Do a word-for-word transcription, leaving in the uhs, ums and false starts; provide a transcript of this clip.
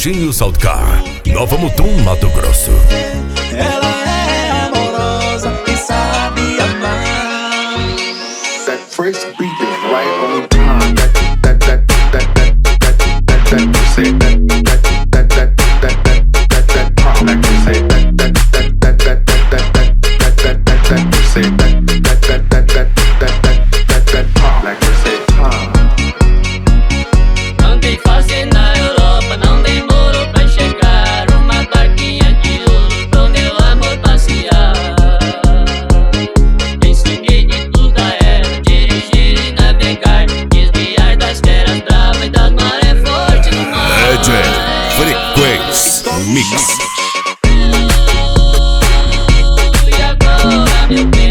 Serginho Saltcar, Nova Mutum, Mato Grosso. Ela é amorosa e sabe amar. That first beat is right on time. That that that that that that that that you say that that that that that that that that pop like you say that that that that that that that that that that that you say that that that that that that that that that pop like you say pop. Andei fazendo na Europa, não demorou pra chegar. Uma barquinha de ouro pro meu amor passear. Ensinei de tudo a ela, dirigir e navegar, desviar das feras bravas e das marés fortes no mar. Legend Frequência Mix. E agora, meu bem?